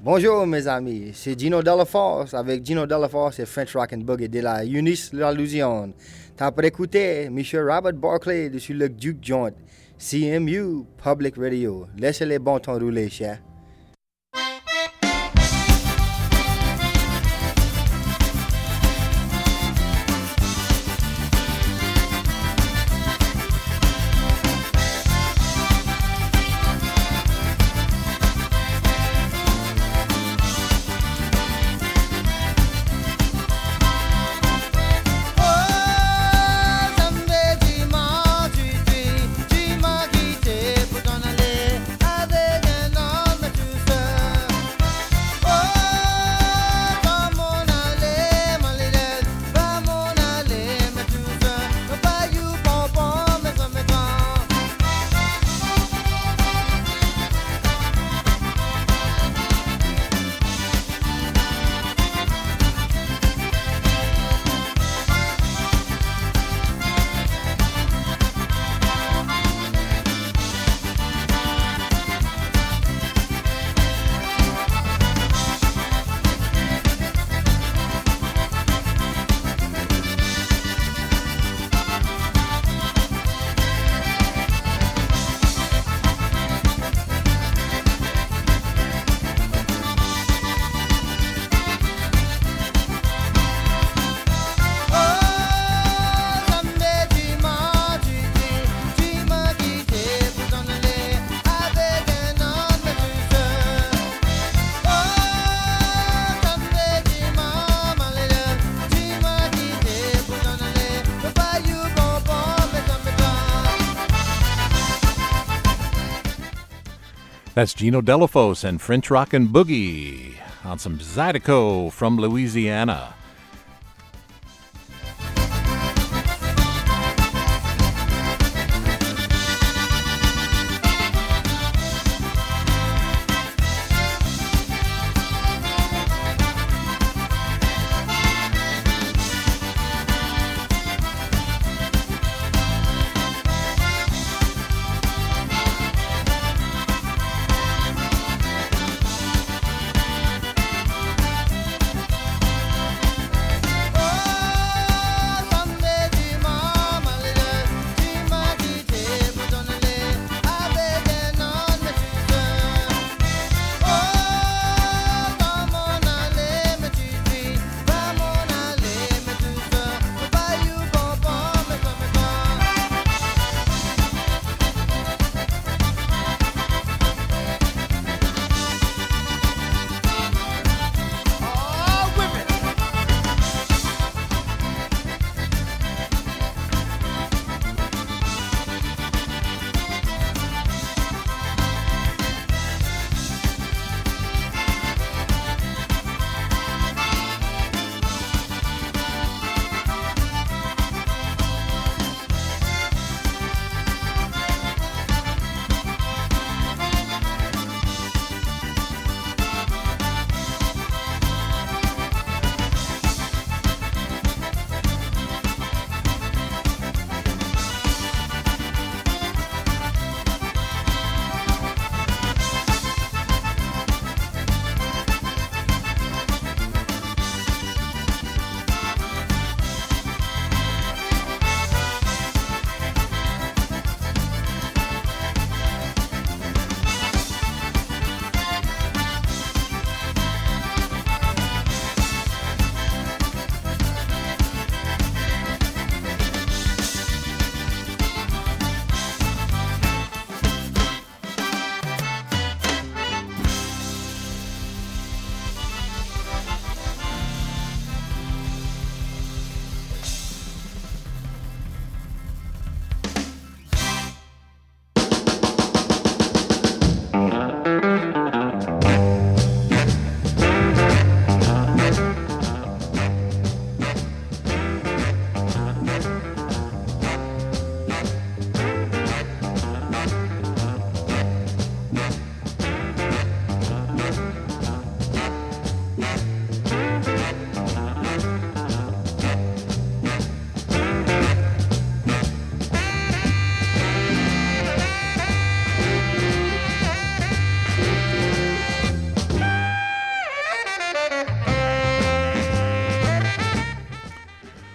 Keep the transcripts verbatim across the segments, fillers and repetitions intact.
Bonjour mes amis, c'est Gino Delaforce avec Gino Delaforce et French Rock and Boogie de la Eunice La Louisiane. T'as pas écouté Monsieur Robert Barclay dessus le Duke Joint, C M U Public Radio. Laissez les bons temps rouler, cher. That's Gino Delafos and French Rockin' Boogie on some Zydeco from Louisiana.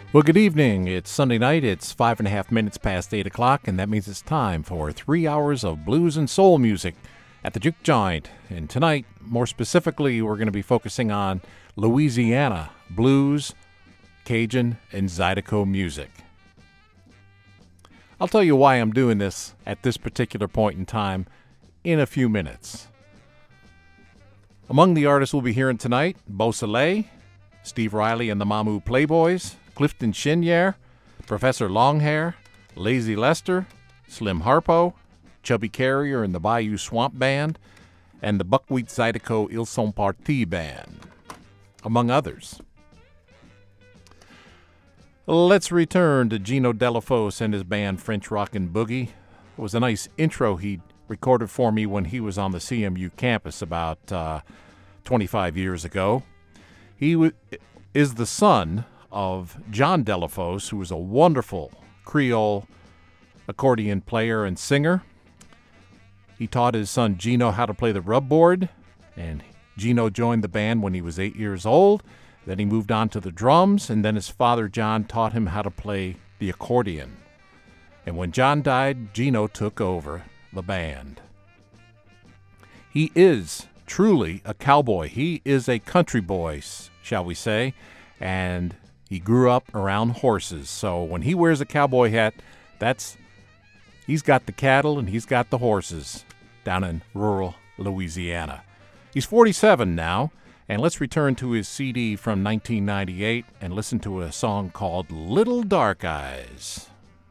Well, good evening. It's Sunday night. It's five and a half minutes past eight o'clock, and that means it's time for three hours of blues and soul music at the Juke Joint. And tonight, more specifically, we're going to be focusing on Louisiana blues, Cajun, and Zydeco music. I'll tell you why I'm doing this at this particular point in time in a few minutes. Among the artists we'll be hearing tonight, Beau Soleil, Steve Riley and the Mamou Playboys, Clifton Chenier, Professor Longhair, Lazy Lester, Slim Harpo, Chubby Carrier and the Bayou Swamp Band, and the Buckwheat Zydeco Ils Sont Partis Band, among others. Let's return to Gino Delafose and his band French Rockin' Boogie. It was a nice intro he recorded for me when he was on the C M U campus about uh, twenty-five years ago. He w- is the son of John Delafose, who was a wonderful Creole accordion player and singer. He taught his son Gino how to play the rubboard, and Gino joined the band when he was eight years old. Then he moved on to the drums, and then his father John taught him how to play the accordion. And when John died, Gino took over the band. He is truly a cowboy. He is a country boy, shall we say, and he grew up around horses. So when he wears a cowboy hat, that's he's got the cattle and he's got the horses down in rural Louisiana. He's forty-seven now, and let's return to his C D from nineteen ninety-eight and listen to a song called Little Dark Eyes.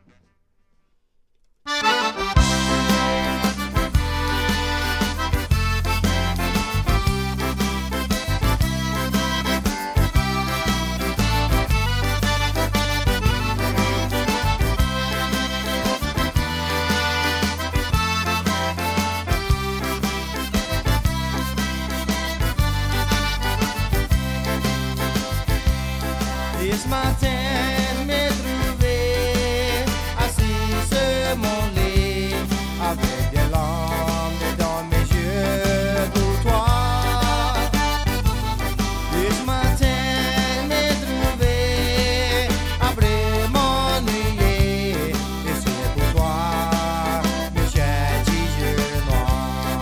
Ce matin, m'ai trouvé assis sur mon lit avec des larmes dans mes yeux pour toi. Et ce matin, m'ai trouvé après m'ennuyer et c'est pour toi, mes chers petits yeux noirs.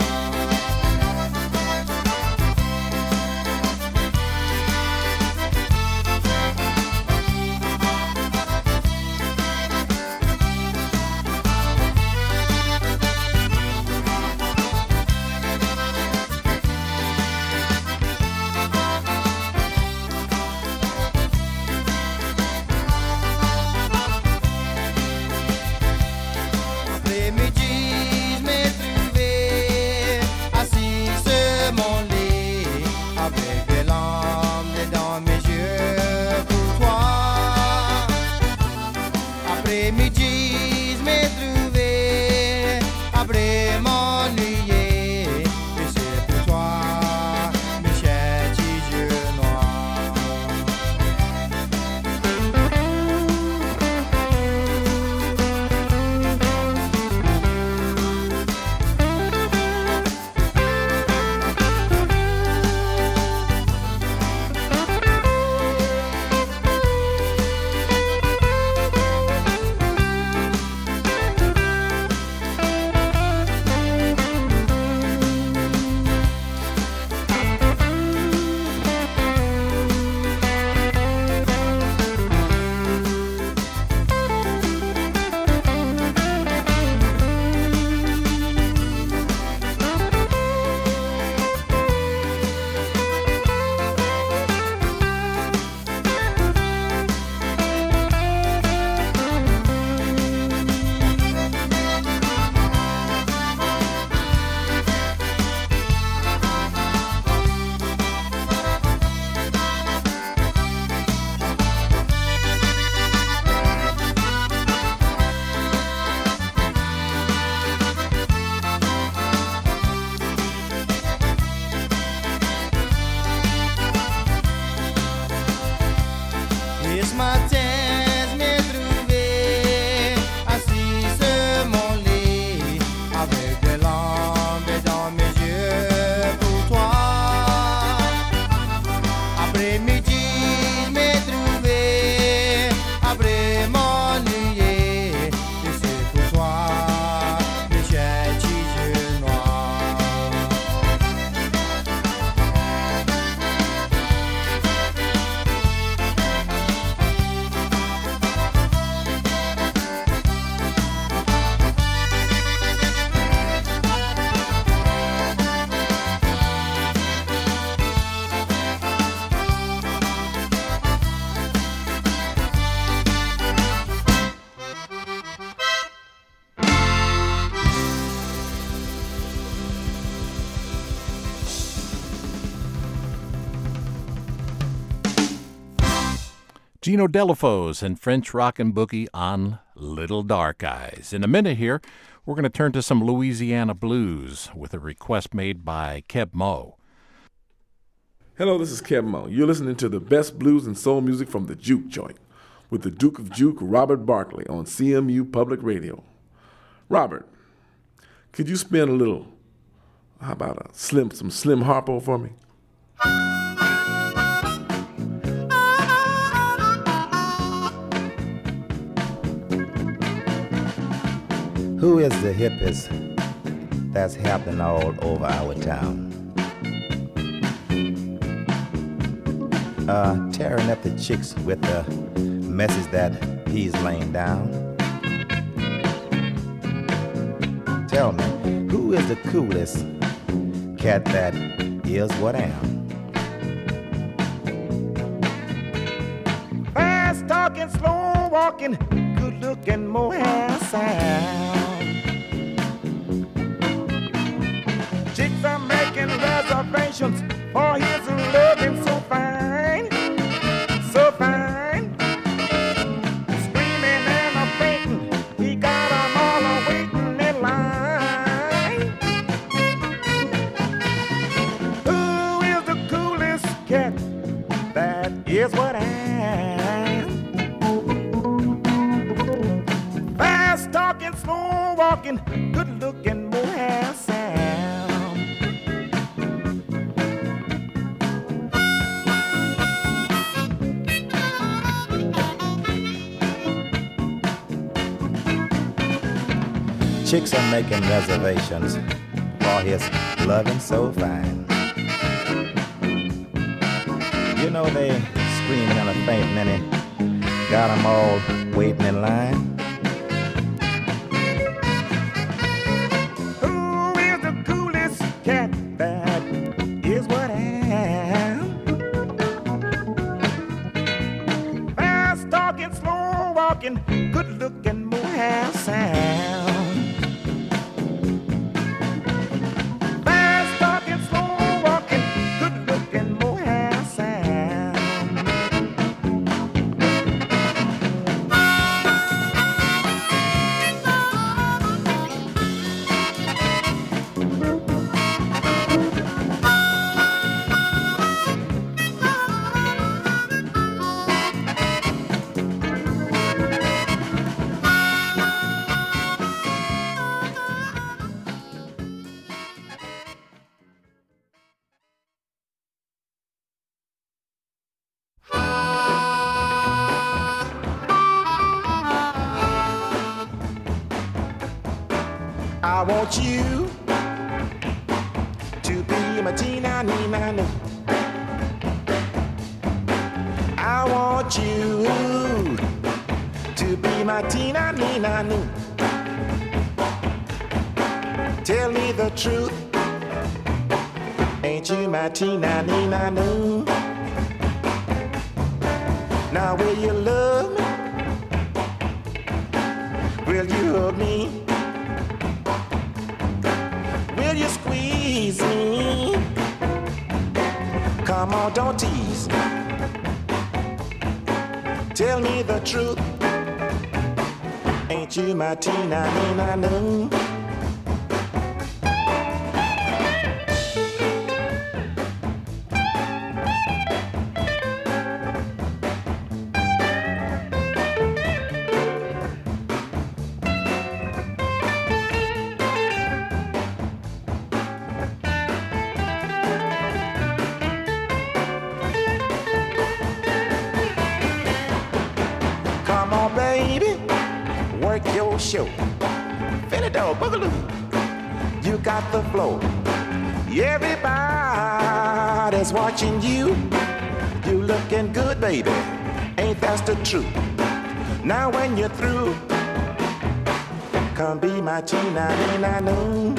Gino Delafose and French Rockin' Boogie on Little Dark Eyes. In a minute here, we're going to turn to some Louisiana blues with a request made by Keb Mo. Hello, this is Keb Mo. You're listening to the best blues and soul music from the Juke Joint with the Duke of Juke, Robert Barkley, on C M U Public Radio. Robert, could you spin a little, how about a slim, some Slim Harpo for me? Who is the hippest that's happening all over our town? Uh, tearing up the chicks with the message that he's laying down. Tell me, who is the coolest cat that is what am? Fast talking, slow walking, good looking, more handsome. Chicks are making reservations for his loving so fine, so fine. Screaming and a fainting, he got them all a waiting in line. Who is the coolest cat? That is what I am. Fast talking, slow walking, good looking, more handsome. Chicks are making reservations for his loving so fine. You know they screaming and a fainting and he got them all waiting in line. Who is the coolest cat? That is what I am. Fast talking, slow walking, good looking, more handsome. I want you to be my Tina Nina Noo. I want you to be my Tina Nina Noo. Tell me the truth, ain't you my Tina Nina Noo? Now will you love me? Will you hug me? Will you squeeze me? Come on, don't tease. Tell me the truth, ain't you my Tina Nina Noo? Show. Philly-do, boogaloo, you got the flow. Everybody's watching you. You looking good, baby, ain't that the truth? Now when you're through, come be my Tina Nina Noo.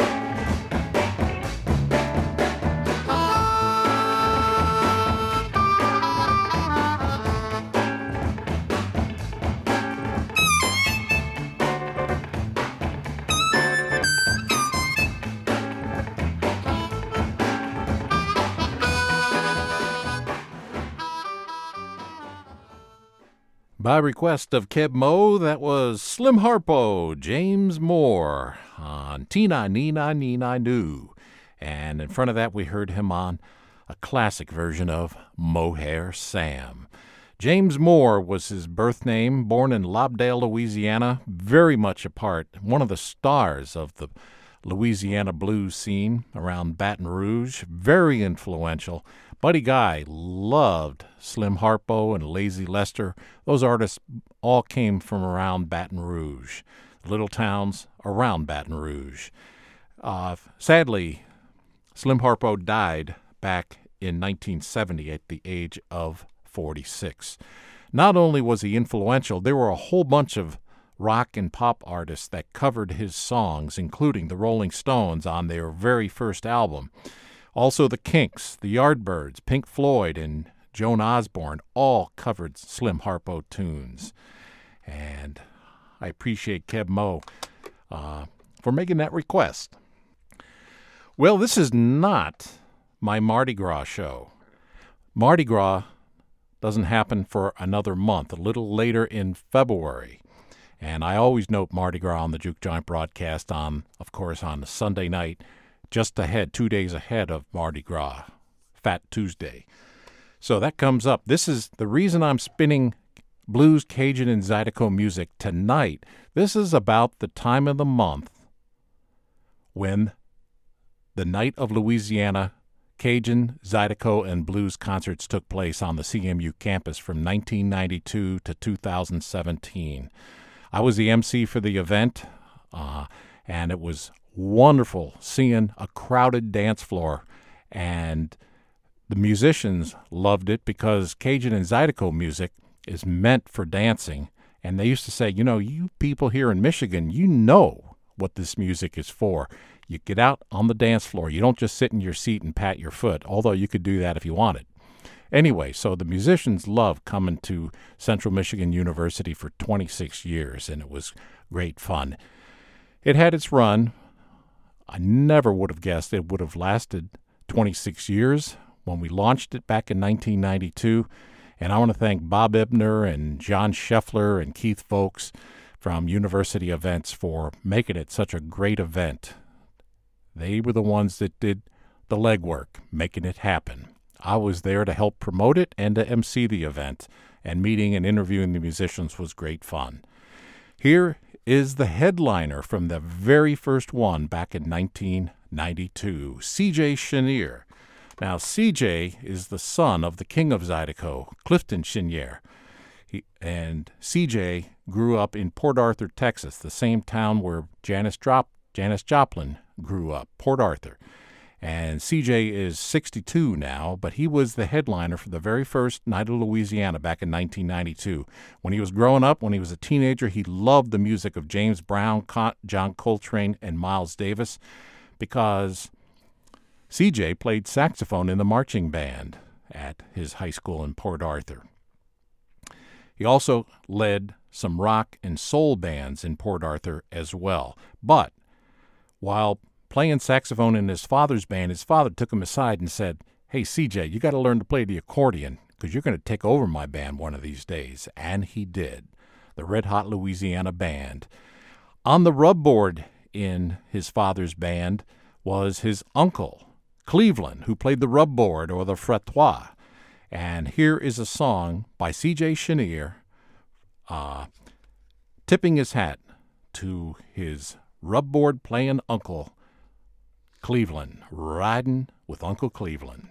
By request of Keb Mo, that was Slim Harpo, James Moore on Tina Nina Nina Nu. And in front of that, we heard him on a classic version of Mohair Sam. James Moore was his birth name, born in Lobdell, Louisiana, very much a part, one of the stars of the Louisiana blues scene around Baton Rouge, very influential. Buddy Guy loved Slim Harpo and Lazy Lester. Those artists all came from around Baton Rouge, little towns around Baton Rouge. Uh, sadly, Slim Harpo died back in nineteen seventy at the age of forty-six. Not only was he influential, there were a whole bunch of rock and pop artists that covered his songs, including the Rolling Stones on their very first album. Also the Kinks, the Yardbirds, Pink Floyd, and Joan Osborne all covered Slim Harpo tunes. And I appreciate Keb Mo uh, for making that request. Well, this is not my Mardi Gras show. Mardi Gras doesn't happen for another month, a little later in February. And I always note Mardi Gras on the Juke Joint broadcast on, of course, on the Sunday night, just ahead, two days ahead of Mardi Gras, Fat Tuesday. So that comes up. This is the reason I'm spinning blues, Cajun, and Zydeco music tonight. This is about the time of the month when the Night of Louisiana Cajun, Zydeco, and blues concerts took place on the C M U campus from nineteen ninety-two to two thousand seventeen. I was the M C for the event, uh, and it was wonderful seeing a crowded dance floor, and the musicians loved it because Cajun and Zydeco music is meant for dancing, and they used to say, you know, you people here in Michigan, you know what this music is for. You get out on the dance floor. You don't just sit in your seat and pat your foot, although you could do that if you wanted. Anyway, so the musicians loved coming to Central Michigan University for twenty-six years, and it was great fun. It had its run. I never would have guessed it would have lasted twenty-six years when we launched it back in nineteen ninety-two. And I want to thank Bob Ebner and John Scheffler and Keith Folks from University Events for making it such a great event. They were the ones that did the legwork, making it happen. I was there to help promote it and to emcee the event, and meeting and interviewing the musicians was great fun. Here is the headliner from the very first one back in nineteen ninety-two, C J Chenier. Now, C J is the son of the king of Zydeco, Clifton Chenier. He, and C J grew up in Port Arthur, Texas, the same town where Janis, Drop, Janis Joplin grew up, Port Arthur. And C J is sixty-two now, but he was the headliner for the very first Night of Louisiana back in nineteen ninety-two. When he was growing up, when he was a teenager, he loved the music of James Brown, John Coltrane, and Miles Davis because C J played saxophone in the marching band at his high school in Port Arthur. He also led some rock and soul bands in Port Arthur as well. But while playing saxophone in his father's band, his father took him aside and said, "Hey, C J, you got to learn to play the accordion because you're going to take over my band one of these days." And he did. The Red Hot Louisiana Band. On the rub board in his father's band was his uncle, Cleveland, who played the rub board or the fretlot. And here is a song by C J Chenier uh, tipping his hat to his rub board playing uncle, Cleveland, riding with Uncle Cleveland.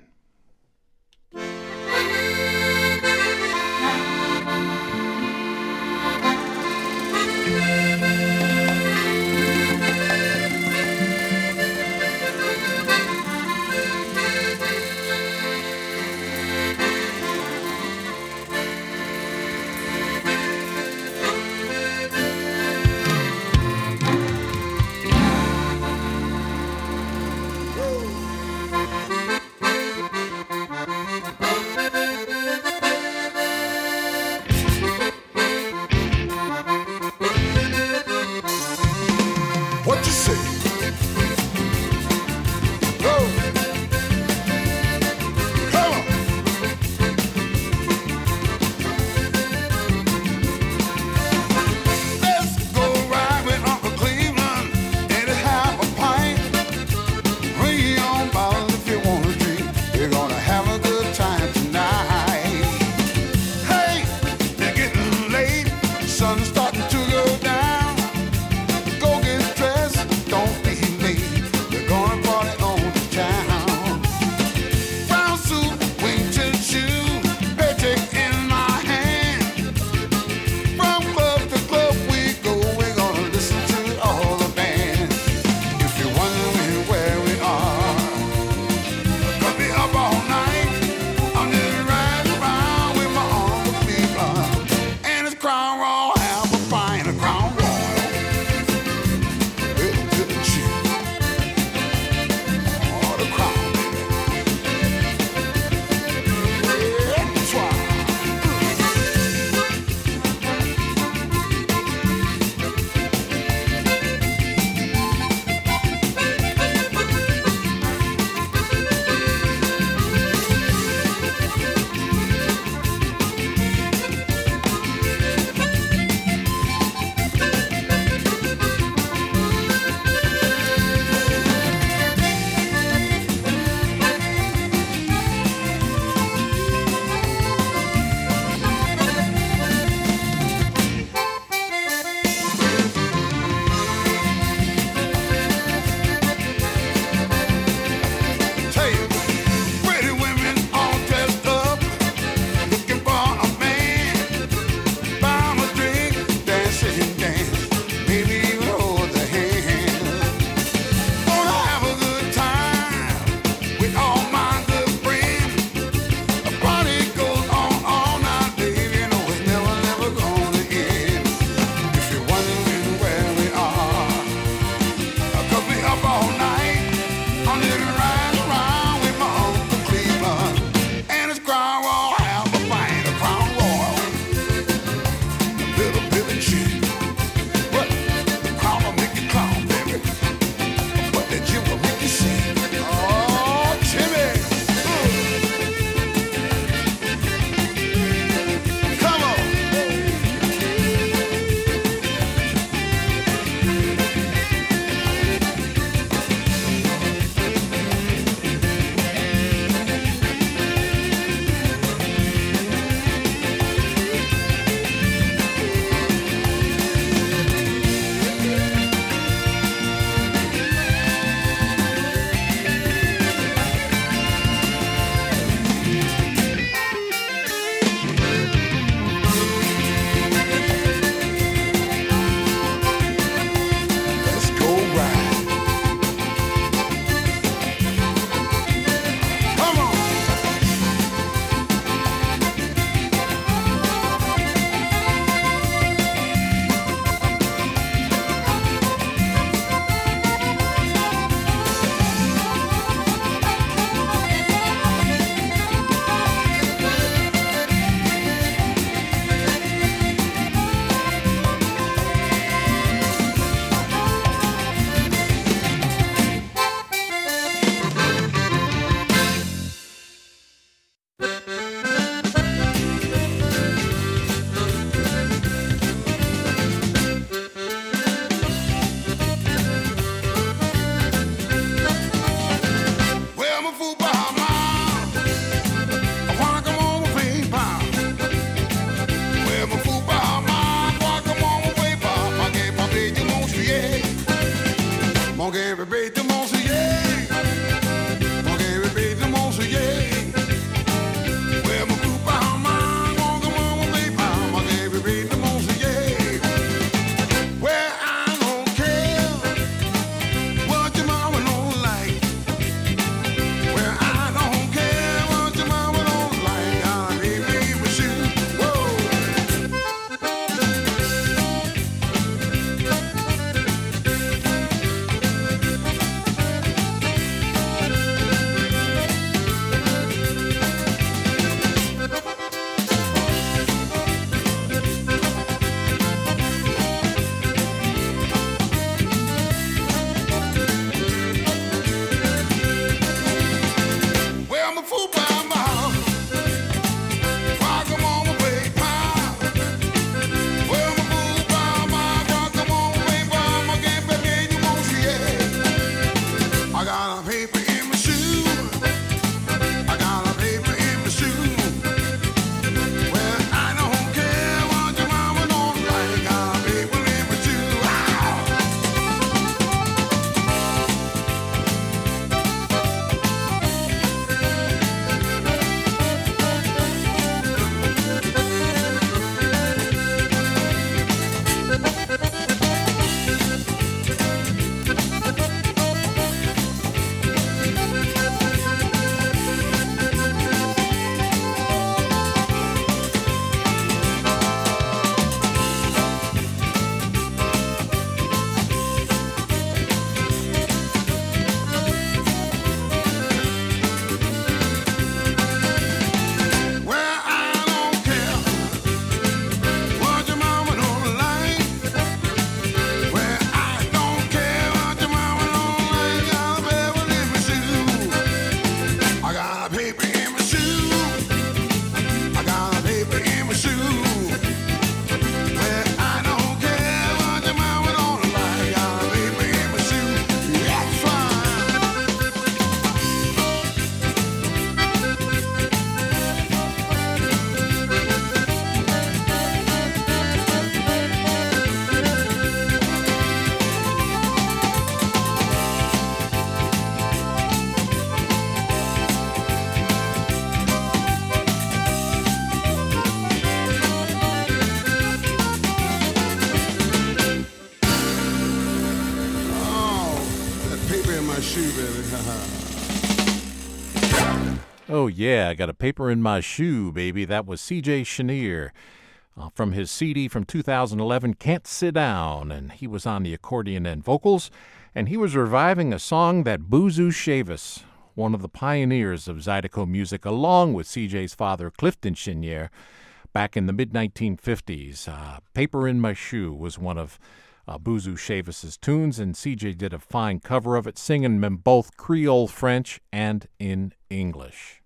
Oh, yeah, I got a paper in my shoe, baby. That was C J Chenier uh, from his C D from two thousand eleven, Can't Sit Down. And he was on the accordion and vocals. And he was reviving a song that Boozoo Chavis, one of the pioneers of Zydeco music, along with C J's father, Clifton Chenier, back in the mid nineteen fifties. Uh, Paper in My Shoe was one of uh, Boozoo Chavis's tunes, and C J did a fine cover of it, singing them both Creole French and in English.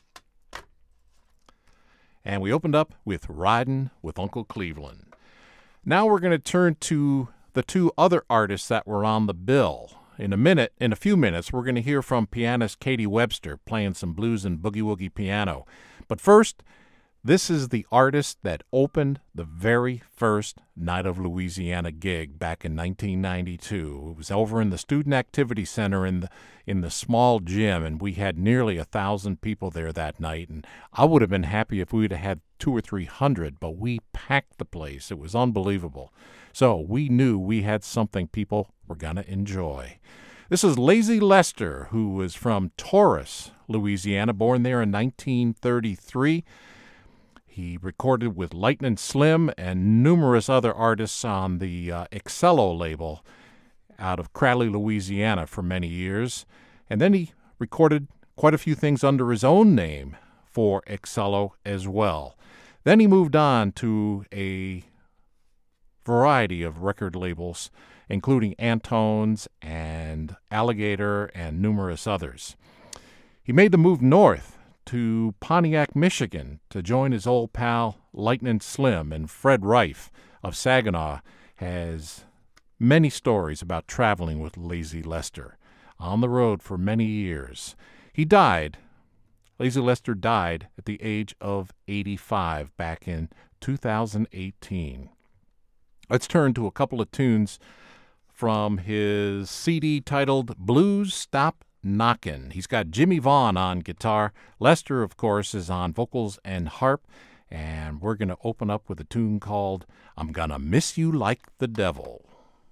And we opened up with Riding with Uncle Cleveland. Now we're going to turn to the two other artists that were on the bill. In a minute, in a few minutes, we're going to hear from pianist Katie Webster playing some blues and boogie-woogie piano. But first, this is the artist that opened the very first Night of Louisiana gig back in nineteen ninety-two. It was over in the Student Activity Center in the in the small gym, and we had nearly a thousand people there that night. And I would have been happy if we would have had two or three hundred, but we packed the place. It was unbelievable. So we knew we had something people were going to enjoy. This is Lazy Lester, who was from Taurus, Louisiana, born there in nineteen thirty-three. He recorded with Lightning Slim and numerous other artists on the uh, Excello label out of Crowley, Louisiana for many years. And then he recorded quite a few things under his own name for Excello as well. Then he moved on to a variety of record labels, including Antones and Alligator and numerous others. He made the move north to Pontiac, Michigan, to join his old pal Lightning Slim, and Fred Rife of Saginaw has many stories about traveling with Lazy Lester on the road for many years. He died, Lazy Lester died at the age of eighty-five back in two thousand eighteen. Let's turn to a couple of tunes from his C D titled Blues Stop Knockin'. He's got Jimmy Vaughn on guitar. Lester, of course, is on vocals and harp. And we're going to open up with a tune called I'm Gonna Miss You Like the Devil.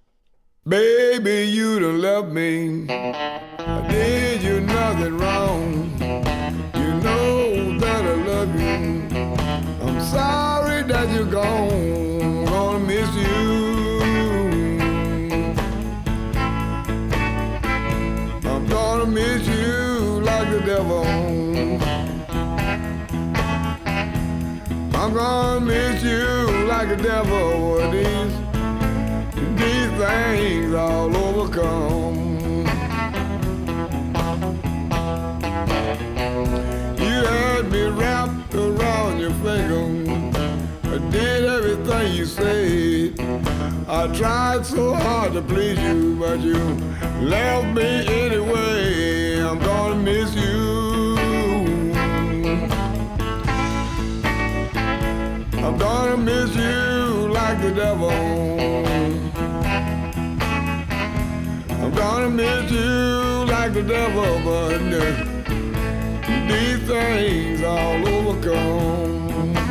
Baby, you done left me. I did you nothing wrong. You know that I love you. I'm sorry that you're gone. Gonna miss you. I'm gonna miss you like the devil. I'm gonna miss you like the devil. What is these things all overcome? You had me wrapped around your finger. I did everything you said. I tried so hard to please you, but you left me anyway. I'm gonna miss you. I'm gonna miss you like the devil. I'm gonna miss you like the devil, but uh, these things all overcome.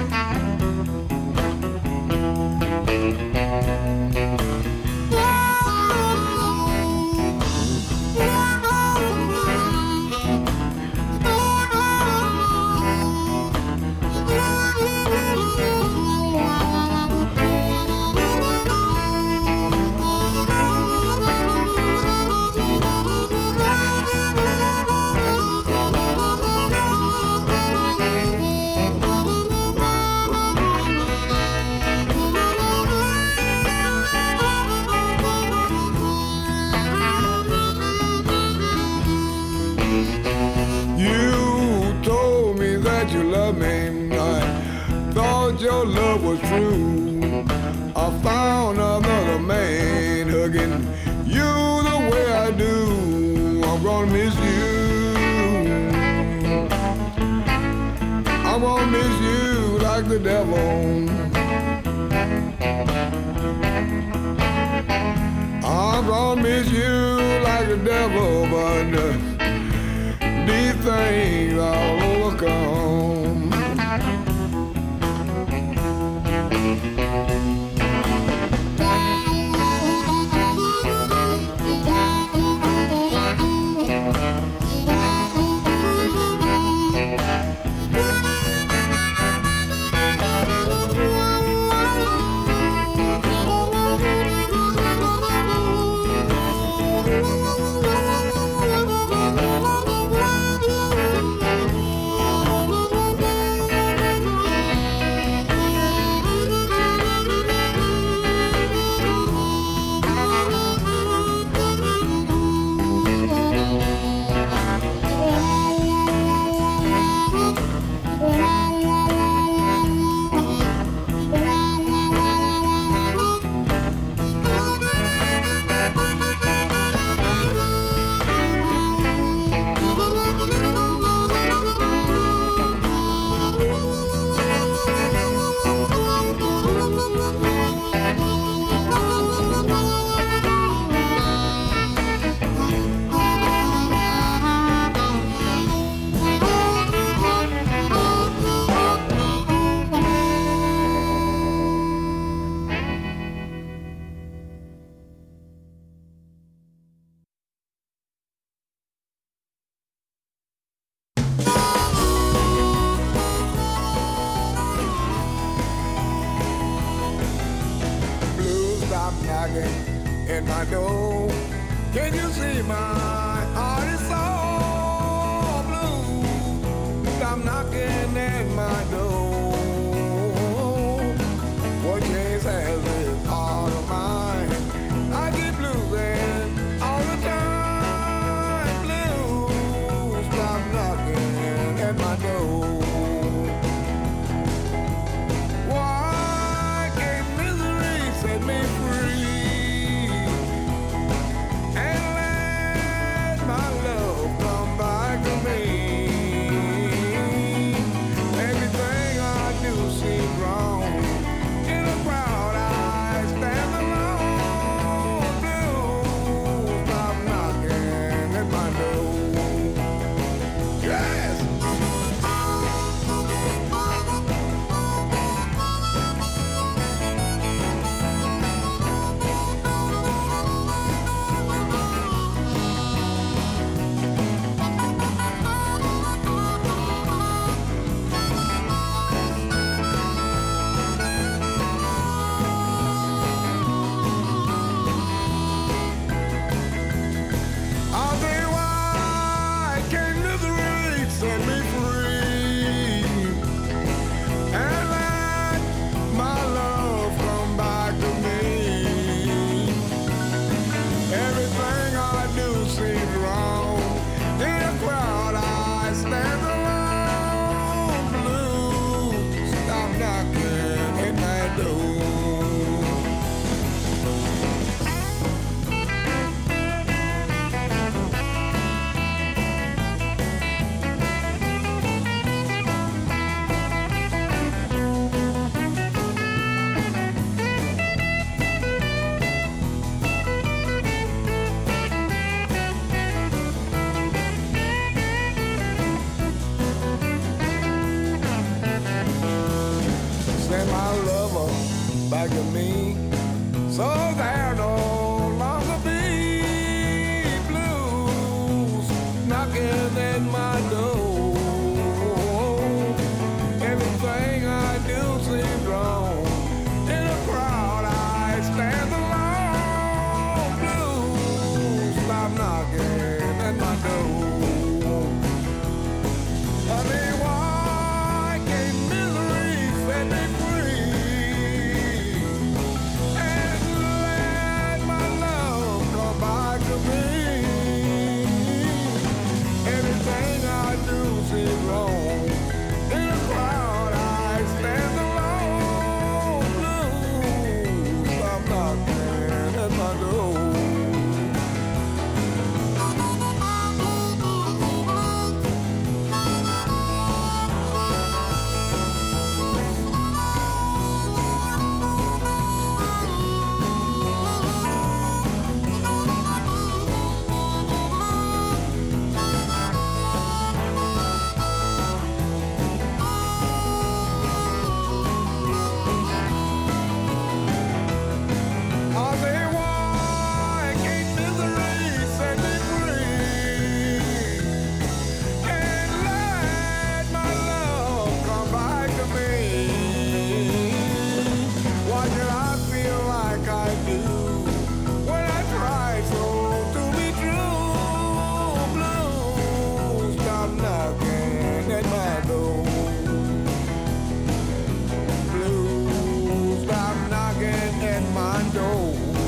Your love was true. I found another man hugging you the way I do. I'm gonna miss you. I'm gonna miss you like the devil. I'm gonna miss you like the devil, but uh, these things all overcome. at my door. Can you see my heart is so blue? Stop knocking at my door. What chance has this heart of mine? I get bluesing all the time. Blue, stop knocking at my door. Why can't misery set me free and let my love come back to me? Everything I do seems wrong. In a crowd I stand alone. Blue, stop knocking at my door. Yes! I'll say why can't misery set me free and let my love come back to me? Everything I do seems wrong. In a crowd I stand alone. Blue, stop knocking at my door. Send my lover back to me, so there no longer be blues knocking at my door. Everything I do seems wrong. In a crowd I stand alone. Blues, stop knocking at my door. I mean, why can't misery set me free and let my love come back to me? Everything I do seems wrong. In a crowd I stand alone. Blue, stop knocking at my door. I say why can't misery set me free and let my love come back to me? Why should I feel like I do when I try so to be true? Blue, stop knocking at my door. Blue, stop knocking at my door.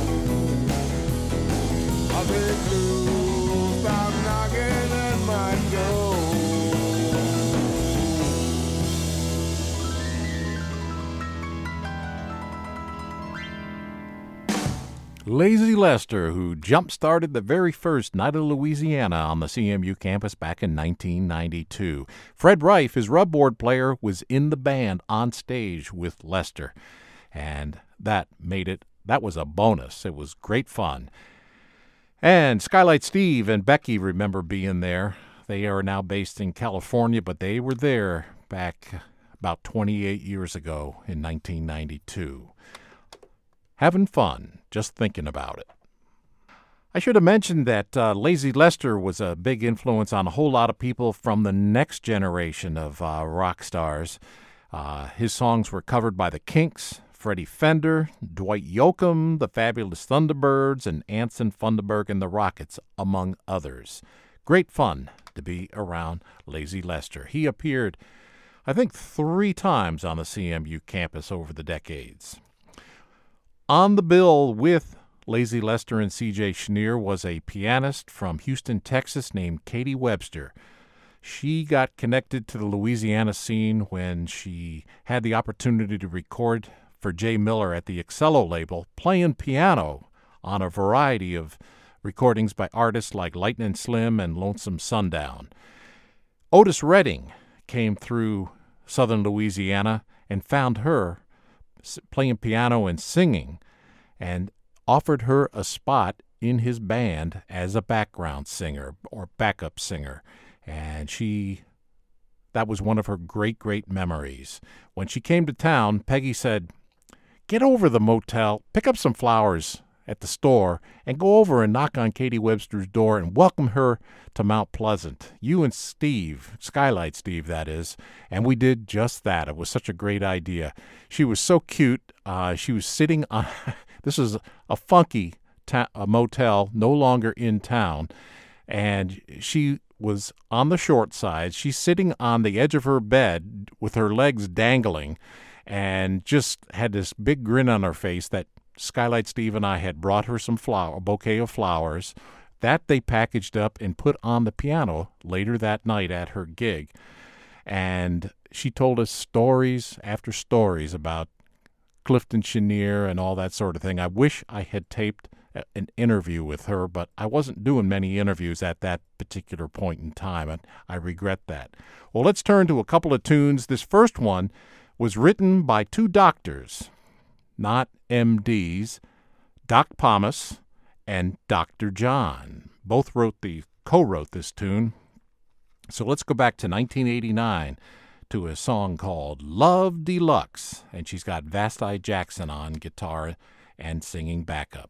I said, blue, stop knocking at my door. Lazy Lester, who jump-started the very first Night of Louisiana on the C M U campus back in nineteen ninety-two. Fred Reif, his rubboard player, was in the band on stage with Lester, and that made it, that was a bonus. It was great fun. And Skylight Steve and Becky remember being there. They are now based in California, but they were there back about twenty-eight years ago in nineteen ninety-two. Having fun, just thinking about it. I should have mentioned that uh, Lazy Lester was a big influence on a whole lot of people from the next generation of uh, rock stars. Uh, his songs were covered by the Kinks, Freddie Fender, Dwight Yoakam, the Fabulous Thunderbirds, and Anson Funderburgh and the Rockets, among others. Great fun to be around Lazy Lester. He appeared, I think, three times on the C M U campus over the decades. On the bill with Lazy Lester and C J Chenier was a pianist from Houston, Texas named Katie Webster. She got connected to the Louisiana scene when she had the opportunity to record for Jay Miller at the Excello label, playing piano on a variety of recordings by artists like Lightning Slim and Lonesome Sundown. Otis Redding came through southern Louisiana and found her playing piano and singing, and offered her a spot in his band as a background singer or backup singer. And she, that was one of her great, great memories. When she came to town, Peggy said, "Get over the motel, pick up some flowers at the store, and go over and knock on Katie Webster's door and welcome her to Mount Pleasant. You and Steve, Skylight Steve, that is." And we did just that. It was such a great idea. She was so cute. Uh, she was sitting on, this is a funky ta- a motel, no longer in town, and she was on the short side. She's sitting on the edge of her bed with her legs dangling and just had this big grin on her face that Skylight Steve and I had brought her some flower, a bouquet of flowers that they packaged up and put on the piano later that night at her gig. And she told us stories after stories about Clifton Chenier and all that sort of thing. I wish I had taped an interview with her, but I wasn't doing many interviews at that particular point in time, and I regret that. Well, let's turn to a couple of tunes. This first one was written by two doctors, not M Ds, Doc Pomus and Doctor John. Both wrote the co-wrote this tune. So let's go back to nineteen eighty-nine to a song called Love Deluxe, and she's got Vasti Jackson on guitar and singing backup.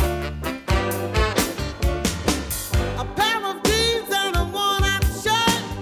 A pair of jeans and a worn-out shirt.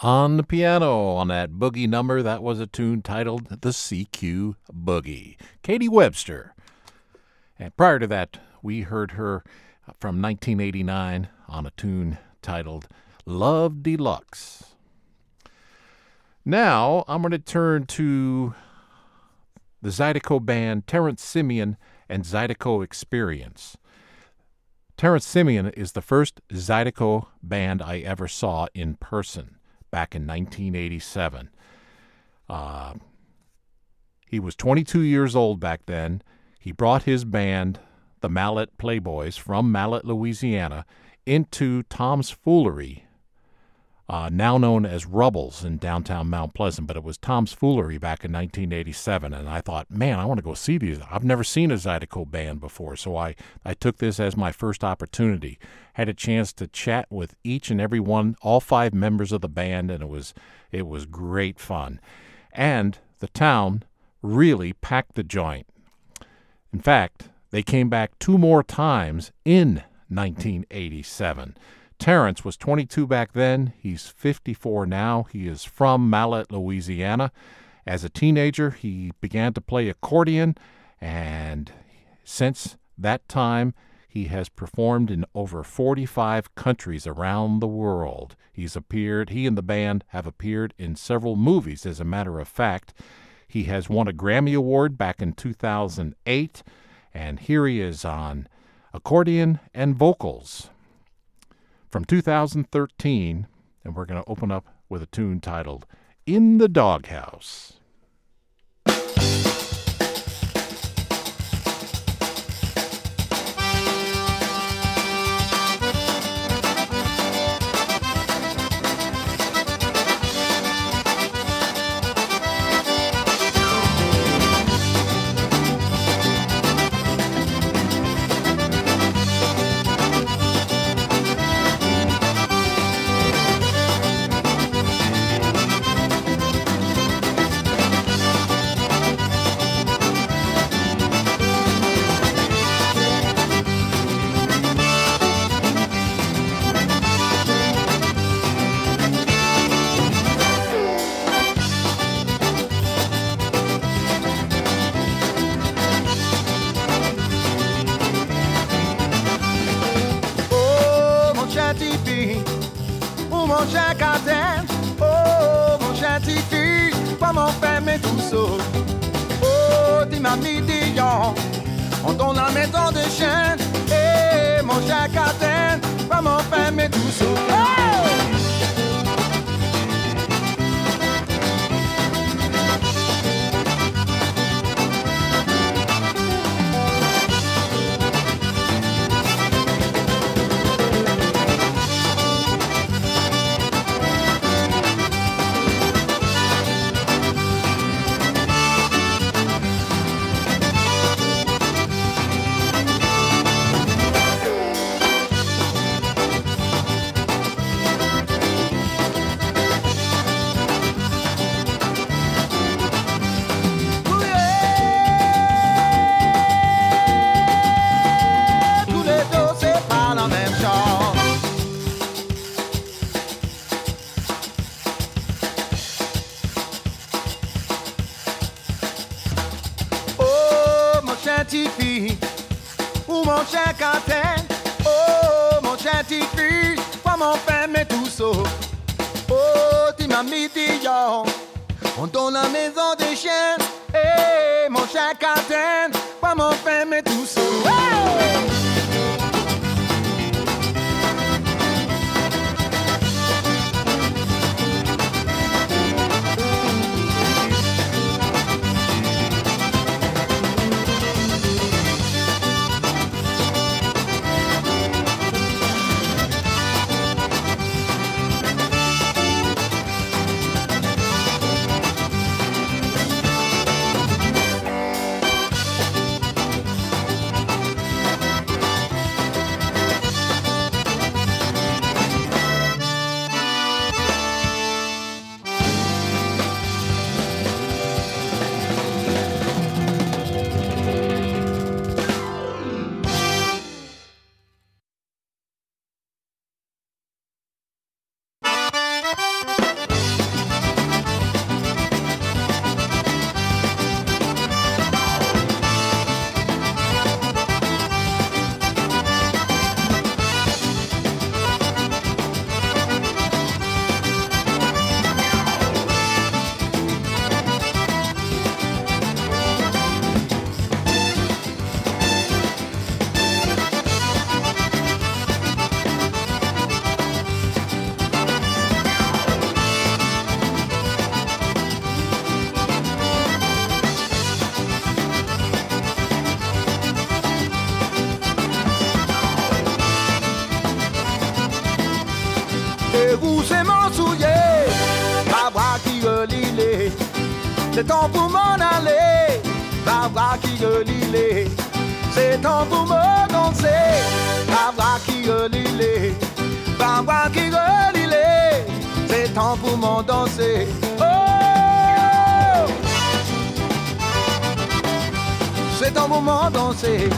on the piano on that boogie number. That was a tune titled The C Q Boogie. Katie Webster. And prior to that, we heard her from nineteen eighty-nine on a tune titled Love Deluxe. Now, I'm going to turn to the Zydeco band Terrence Simeon and Zydeco Experience. Terrence Simeon is the first Zydeco band I ever saw in person back in nineteen eighty-seven. Uh, he was twenty-two years old back then. He brought his band, the Mallet Playboys, from Mallet, Louisiana, into Tom's Foolery, uh, now known as Rubbles in downtown Mount Pleasant, but it was Tom's Foolery back in nineteen eighty-seven, and I thought, man, I want to go see these. I've never seen a Zydeco band before, so I, I took this as my first opportunity. Had a chance to chat with each and every one, all five members of the band, and it was it was great fun. And the town really packed the joint. In fact, they came back two more times in nineteen eighty-seven. Terrence was twenty-two back then. He's fifty-four now. He is from Mallet, Louisiana. As a teenager, he began to play accordion, and since that time, he has performed in over forty-five countries around the world. He's appeared, he and the band have appeared in several movies, as a matter of fact. He has won a Grammy Award back in two thousand eight, and here he is on accordion and vocals from two thousand thirteen, and we're going to open up with a tune titled In the Doghouse. On donne la maison de chien. Et mon cher Captain, vraiment faire mes tout ça. Ou mon cher Captain, oh mon cher petit fille, comment faire mes tout ça? Oh, tu m'as mis dehors, on donne la maison des chiens. Eh, mon cher Captain, comment faire mes tout ça? Oh! C'est temps pour m'en aller, va voir qui relile. C'est temps pour me danser, va voir qui relile. Va voir qui relile. C'est temps pour m'en danser. Oh, c'est temps pour m'en danser.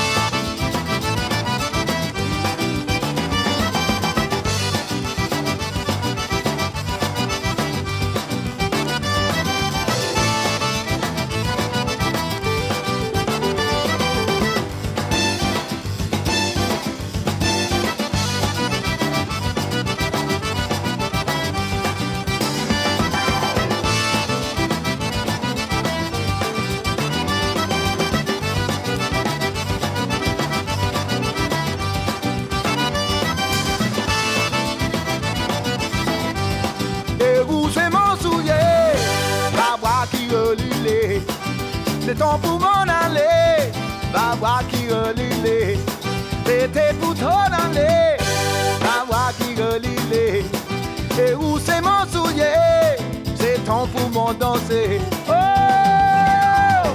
C'est temps pour m'en aller, va voir qui relile. C'était pour t'en aller, va voir qui relile. Et où c'est mon soulier, c'est temps pour m'en danser. Oh,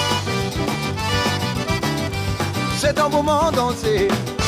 c'est temps pour m'en danser.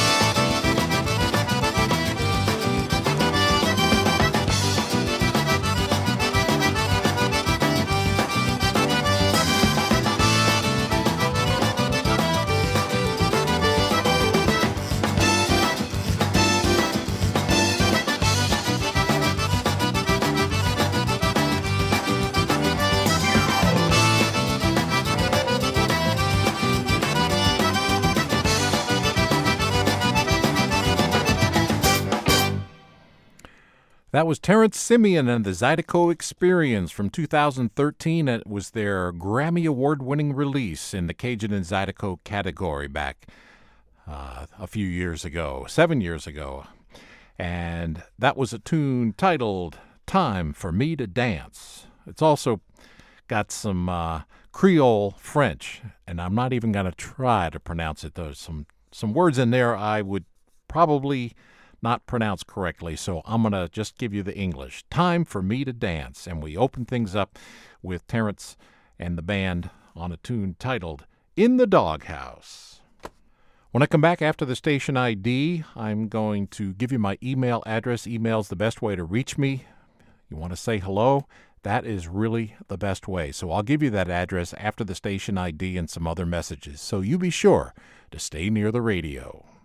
That was Terrence Simeon and the Zydeco Experience from two thousand thirteen. It was their Grammy Award-winning release in the Cajun and Zydeco category back uh, a few years ago, seven years ago. And that was a tune titled Time for Me to Dance. It's also got some uh, Creole French, and I'm not even going to try to pronounce it. There's some, some words in there I would probably not pronounced correctly, so I'm going to just give you the English. Time for Me to Dance. And we open things up with Terrence and the band on a tune titled In the Doghouse. When I come back after the station I D, I'm going to give you my email address. Email's the best way to reach me. You want to say hello? That is really the best way. So I'll give you that address after the station I D and some other messages. So you be sure to stay near the radio.